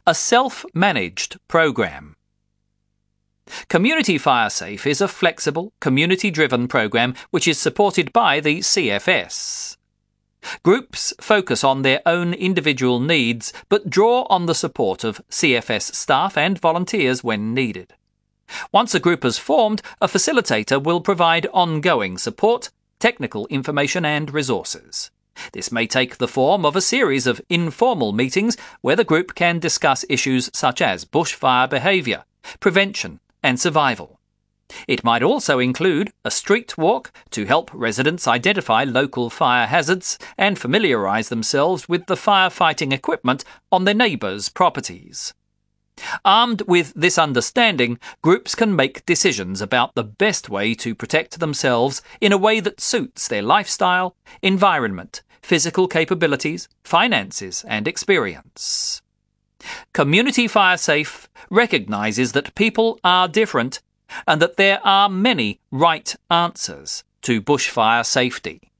A self-managed program. Community FireSafe is a flexible, community-driven program which is supported by the CFS. Groups focus on their own individual needs but draw on the support of CFS staff and volunteers when needed. Once a group is formed, a facilitator will provide ongoing support, technical information and resources. This may take the form of a series of informal meetings where the group can discuss issues such as bushfire behaviour, prevention and survival. It might also include a street walk to help residents identify local fire hazards and familiarise themselves with the firefighting equipment on their neighbours' properties. Armed with this understanding, groups can make decisions about the best way to protect themselves in a way that suits their lifestyle, environment, physical capabilities, finances and experience. Community FireSafe recognises that people are different and that there are many right answers to bushfire safety.